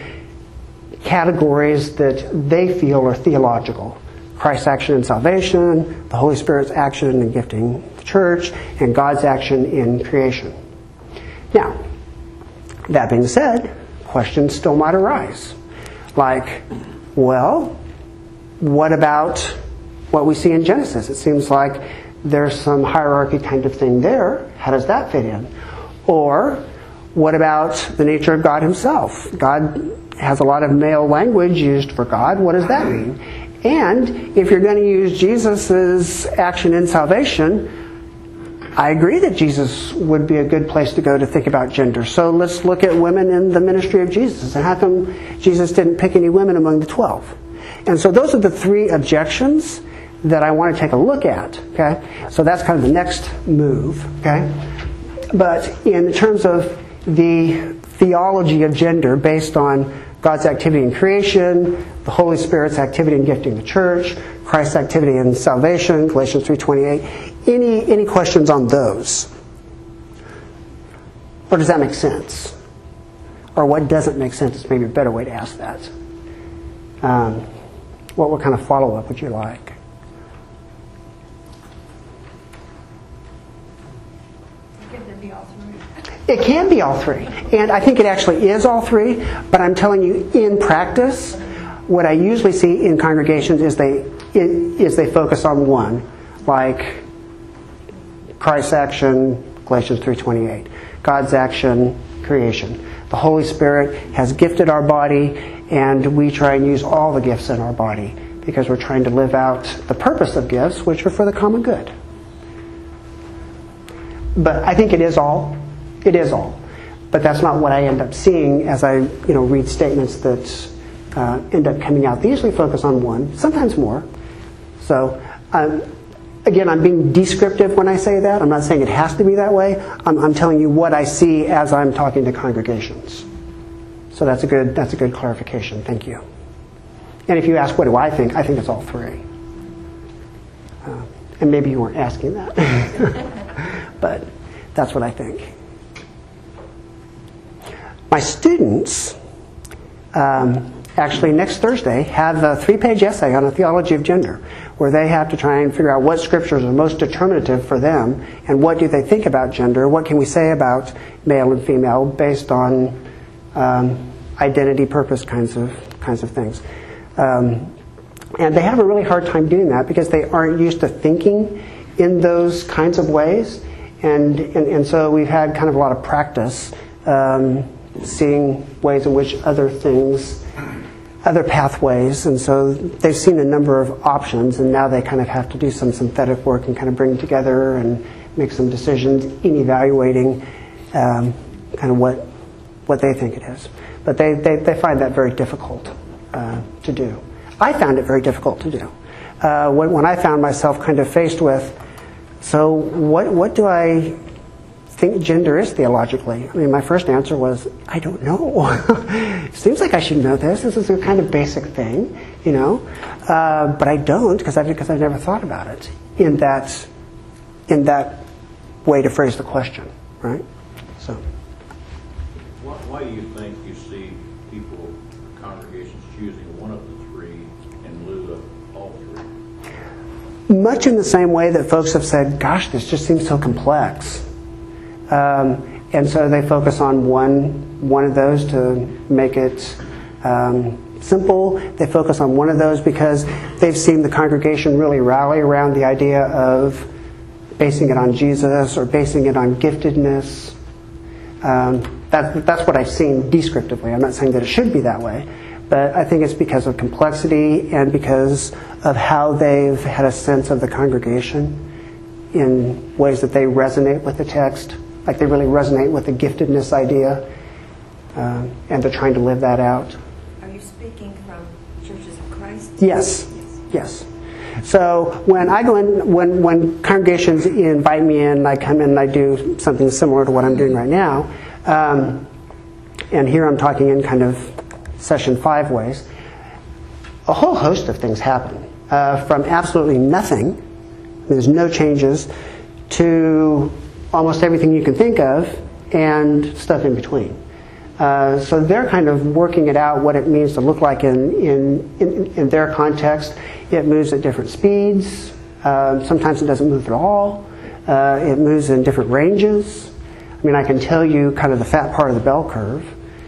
categories that they feel are theological. Christ's action in salvation, the Holy Spirit's action in gifting the church, and God's action in creation. Now, that being said, questions still might arise. Like, well, what about what we see in Genesis? It seems like there's some hierarchy kind of thing there. How does that fit in? Or what about the nature of God himself? God has a lot of male language used for God. What does that mean? And if you're going to use Jesus' action in salvation, I agree that Jesus would be a good place to go to think about gender. So let's look at women in the ministry of Jesus. And how come Jesus didn't pick any women among the 12? And so those are the three objections that I want to take a look at. Okay, so that's kind of the next move. Okay, but in terms of the theology of gender based on God's activity in creation, the Holy Spirit's activity in gifting the church, Christ's activity in salvation, Galatians 3:28. Any questions on those? Or does that make sense? Or what doesn't make sense is maybe a better way to ask that. What kind of follow-up would you like? It can be all three. And I think it actually is all three. But I'm telling you, in practice, what I usually see in congregations is they focus on one. Like Christ's action, Galatians 3:28. God's action, creation. The Holy Spirit has gifted our body, and we try and use all the gifts in our body because we're trying to live out the purpose of gifts, which are for the common good. But I think it is all. It is all. But that's not what I end up seeing as I read statements that end up coming out. They usually focus on one, sometimes more. So, again, I'm being descriptive when I say that. I'm not saying it has to be that way. I'm telling you what I see as I'm talking to congregations. So that's a good clarification. Thank you. And if you ask what do I think it's all three. And maybe you weren't asking that. But that's what I think. My students, actually next Thursday, have a 3-page essay on a theology of gender, where they have to try and figure out what scriptures are most determinative for them, and what do they think about gender, what can we say about male and female based on identity, purpose kinds of things. And they have a really hard time doing that because they aren't used to thinking in those kinds of ways. And so we've had kind of a lot of practice seeing ways in which other pathways, and so they've seen a number of options, and now they kind of have to do some synthetic work and kind of bring together and make some decisions in evaluating kind of what they think it is. But they find that very difficult to do. I found it very difficult to do. When I found myself kind of faced with, so what do I think gender is theologically? I mean, my first answer was, I don't know. It seems like I should know this. This is a kind of basic thing, but I don't because I've never thought about it in that way to phrase the question, right? So, why do you think you see people, congregations choosing one of the three in lieu of all three? Much in the same way that folks have said, "Gosh, this just seems so complex." And so they focus on one of those to make it simple. They focus on one of those because they've seen the congregation really rally around the idea of basing it on Jesus or basing it on giftedness. That's what I've seen descriptively. I'm not saying that it should be that way, but I think it's because of complexity and because of how they've had a sense of the congregation in ways that they resonate with the text. Like they really resonate with the giftedness idea, and they're trying to live that out. Are you speaking from Churches of Christ? Yes. So when I go in, when congregations invite me in, I come in and I do something similar to what I'm doing right now, and here I'm talking in kind of session 5 ways. A whole host of things happen, from absolutely nothing, there's no changes, to almost everything you can think of, and stuff in between. So they're kind of working it out, what it means to look like in their context. It moves at different speeds. Sometimes it doesn't move at all. It moves in different ranges. I mean, I can tell you kind of the fat part of the bell curve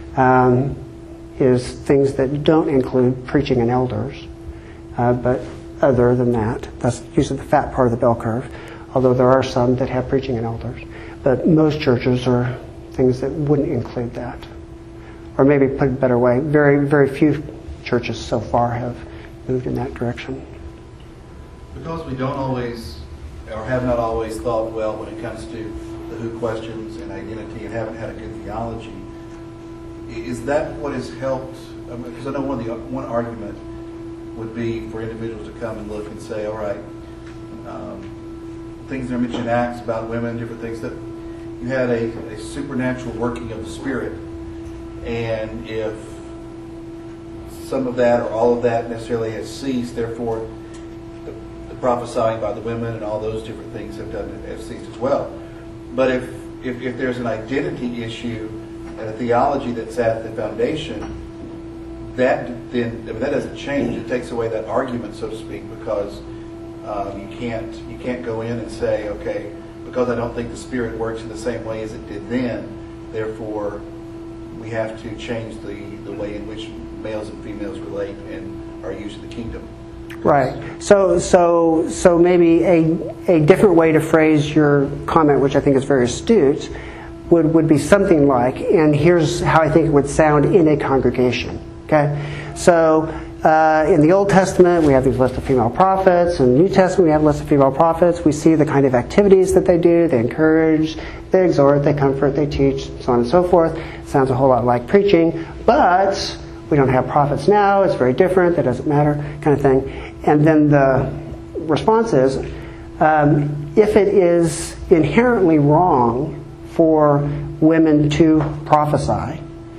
is things that don't include preaching and elders. But other than that, that's usually the fat part of the bell curve. although there are some that have preaching and elders. But most churches are things that wouldn't include that. Or maybe put it a better way, very, very few churches so far have moved in that direction. Because we don't always, or have not always thought well when it comes to the who questions and identity and haven't had a good theology, is that what has helped? Because I know one argument would be for individuals to come and look and say, all right, things that are mentioned in Acts about women, different things, that you had a supernatural working of the Spirit, and if some of that or all of that necessarily has ceased, therefore the prophesying by the women and all those different things have ceased as well. But if there's an identity issue and a theology that's at the foundation, that doesn't change. It takes away that argument, so to speak, because you can't go in and say, okay, because I don't think the Spirit works in the same way as it did then, therefore we have to change the way in which males and females relate and are used in the kingdom. Right. So maybe a different way to phrase your comment, which I think is very astute, would be something like, and here's how I think it would sound in a congregation. Okay? So in the Old Testament, we have these lists of female prophets. In the New Testament, we have lists of female prophets. We see the kind of activities that they do. They encourage, they exhort, they comfort, they teach, so on and so forth. Sounds a whole lot like preaching, but we don't have prophets now. It's very different. That doesn't matter, kind of thing. And then the response is, if it is inherently wrong for women to prophesy,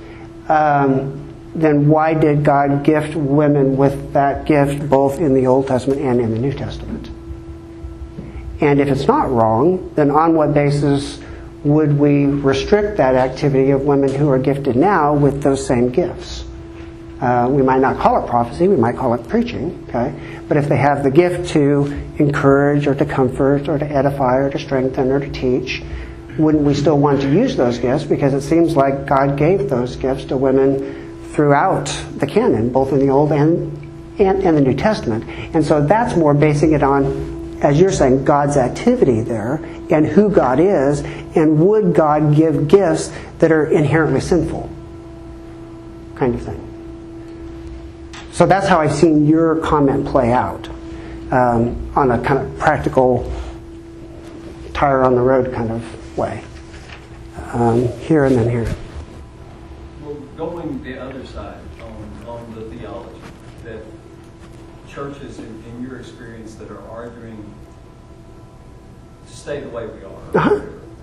then why did God gift women with that gift both in the Old Testament and in the New Testament? And if it's not wrong, then on what basis would we restrict that activity of women who are gifted now with those same gifts? We might not call it prophecy, we might call it preaching, okay? But if they have the gift to encourage or to comfort or to edify or to strengthen or to teach, wouldn't we still want to use those gifts? Because it seems like God gave those gifts to women throughout the canon, both in the Old and the New Testament. And so that's more basing it on, as you're saying, God's activity there and who God is, and would God give gifts that are inherently sinful, kind of thing. So that's how I've seen your comment play out, on a kind of practical, tire on the road kind of way. Here and then here. Well, going the other side on the theology, that churches, in your experience, that are arguing to stay the way we are,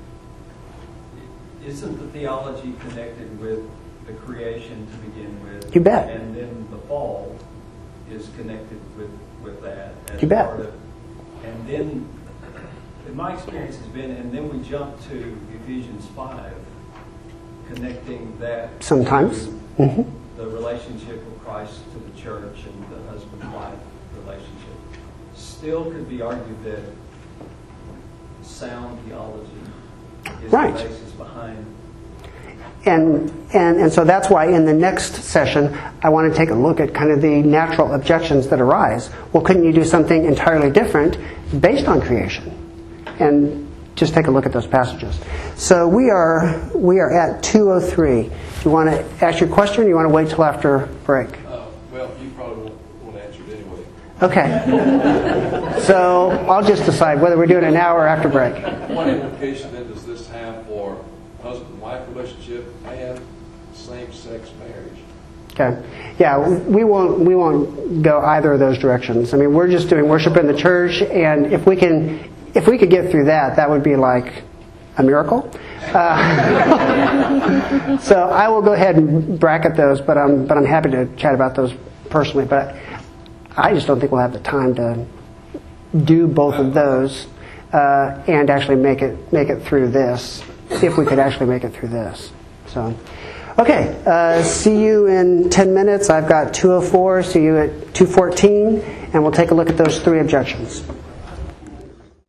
isn't the theology connected with the creation to begin with? You bet. And then the fall is connected with that. As you bet. Part of, and then, in my experience has been, and then we jump to Ephesians 5, connecting that sometimes to the relationship of Christ to the church and the husband-wife relationship. Still could be argued that sound theology is right. the basis behind. And so that's why in the next session I want to take a look at kind of the natural objections that arise. Well, couldn't you do something entirely different based on creation? And just take a look at those passages. So we are at 2:03. Do you want to ask your question, or do you want to wait till after break? Well, you probably won't answer it anyway. Okay. So I'll just decide whether we're doing it now or after break. What implication then does this have for husband-wife relationship and same-sex marriage? Okay. Yeah, we won't go either of those directions. I mean, we're just doing worship in the church, and if we could get through that, that would be like a miracle. So I will go ahead and bracket those, but I'm happy to chat about those personally. But I just don't think we'll have the time to do both of those and actually make it through this, if we could actually make it through this. So, okay. See you in 10 minutes. I've got 2:04. See you at 2:14, and we'll take a look at those three objections.